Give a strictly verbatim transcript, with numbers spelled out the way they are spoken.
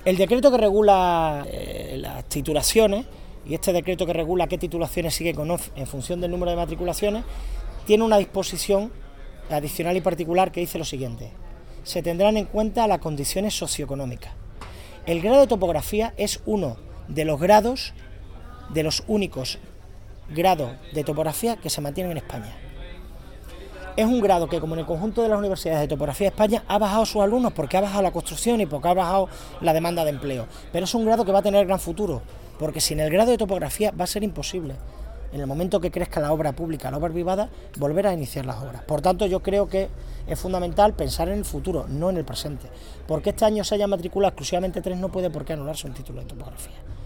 El decreto que regula eh, las titulaciones y este decreto que regula qué titulaciones sigue con en función del número de matriculaciones tiene una disposición adicional y particular que dice lo siguiente: se tendrán en cuenta las condiciones socioeconómicas. El grado de topografía es uno de los grados, de los únicos grados de topografía que se mantienen en España. Es un grado que, como en el conjunto de las universidades de topografía de España, ha bajado sus alumnos porque ha bajado la construcción y porque ha bajado la demanda de empleo. Pero es un grado que va a tener gran futuro, porque sin el grado de topografía va a ser imposible, en el momento que crezca la obra pública, la obra privada, volver a iniciar las obras. Por tanto, yo creo que es fundamental pensar en el futuro, no en el presente. Porque este año se haya matriculado exclusivamente tres, no puede por qué anularse un título de topografía.